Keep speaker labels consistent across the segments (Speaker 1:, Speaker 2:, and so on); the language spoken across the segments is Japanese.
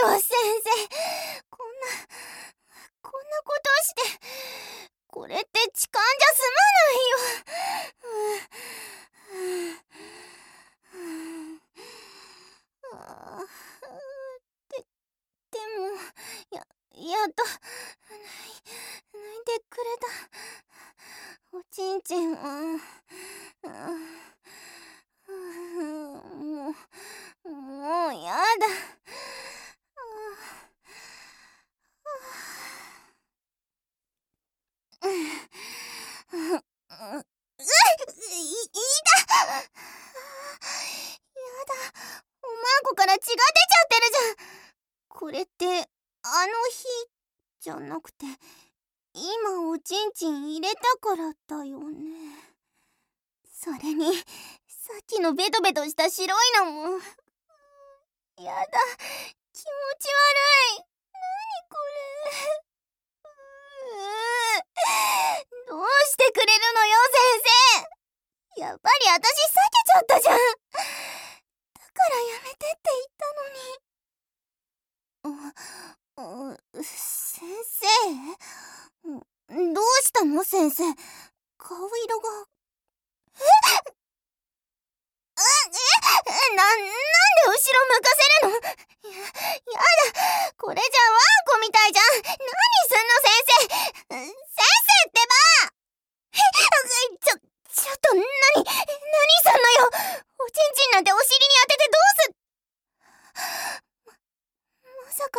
Speaker 1: よ先生。こんなことして、これって痴漢じゃ済まないよ。でも、やっと、泣いてくれた。おちんちんは、もうやだ。やだ。おまんこから血が出ちゃってるじゃん。これってあの日じゃなくて、今おちんちん入れたからだよね。それにさっきのベトベトした白いのもやだ、気持ち悪い。なにこれ。どうしてくれるのよ先生。やっぱり私避けちゃったじゃん。だからやめてって言ったのに。先生？どうしたの先生？顔色が。なんで後ろ向かせるの？やだ、これじゃワンコみたいじゃん。何すんの先生。先生ってば。ちょっと何すんのよ。おちんちんなんてお尻に当ててどうす。まさか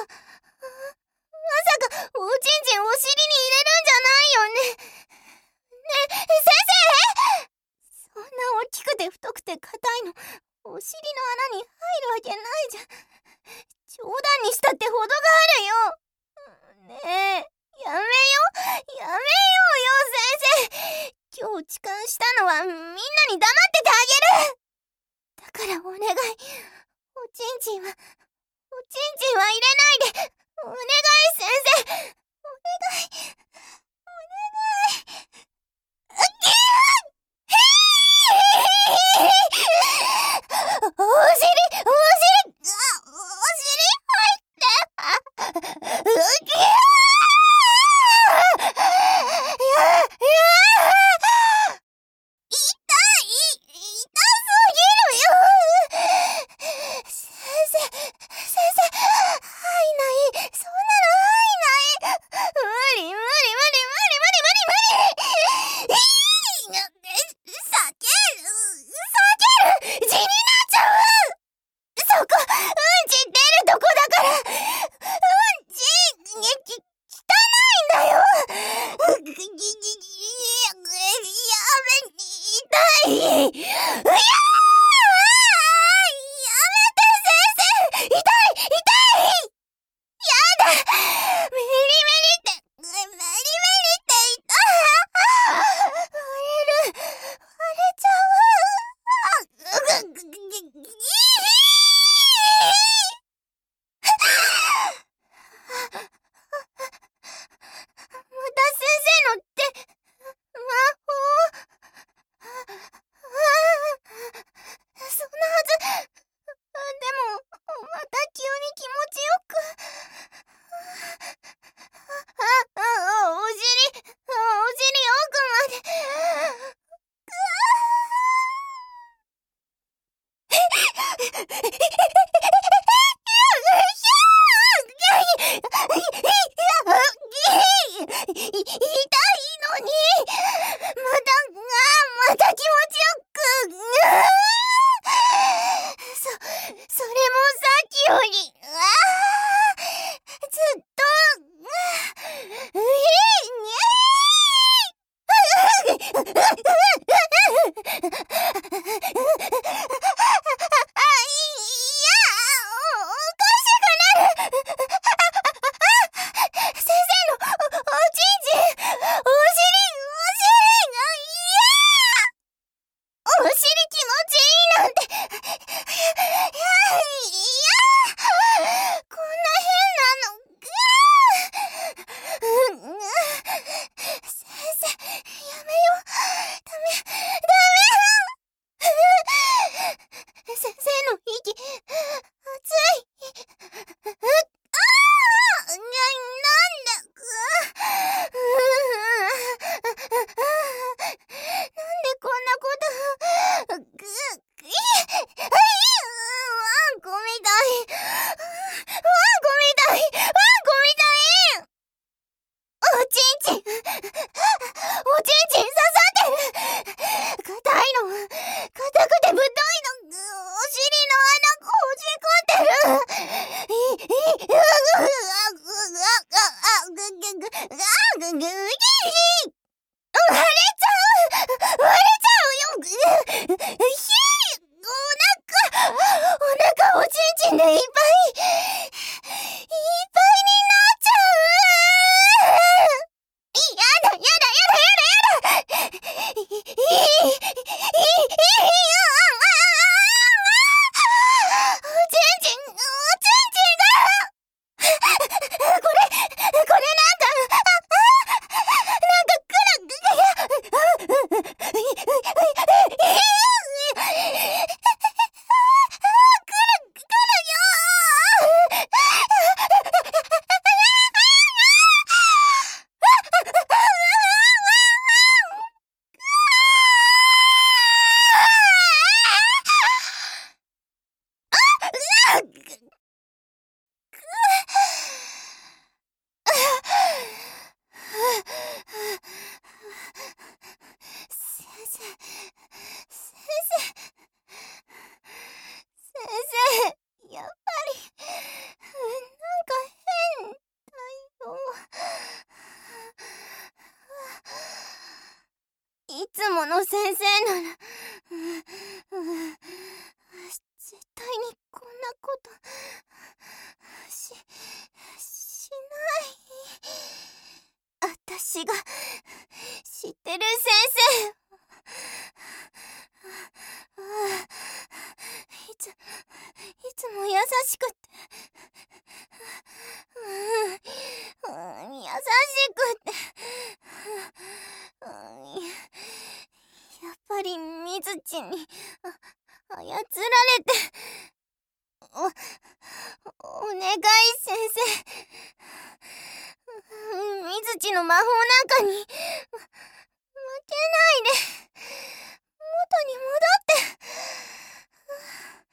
Speaker 1: おちんちんお尻に入れるんじゃないよね。ねえ先生。そんな大きくて太くて硬いのお尻の穴に入るわけないじゃん。冗談にしたってほどがあるよ。ねえ、やめようよ先生。今日痴漢したのはみんなに黙っててあげる。だからお願い、おちんちんは入れないで。お願い先生、お願い。お尻入ってお尻気持ちいいなんて。いや先生、先生、先生、やっぱりなんか変だよ。いつもの先生なら絶対にこんなことしない。私が知ってる先生。いつも優しくて優しくてやっぱりみずちに操られてお願い先生。みずちの魔法なんかに負けないで元に戻って。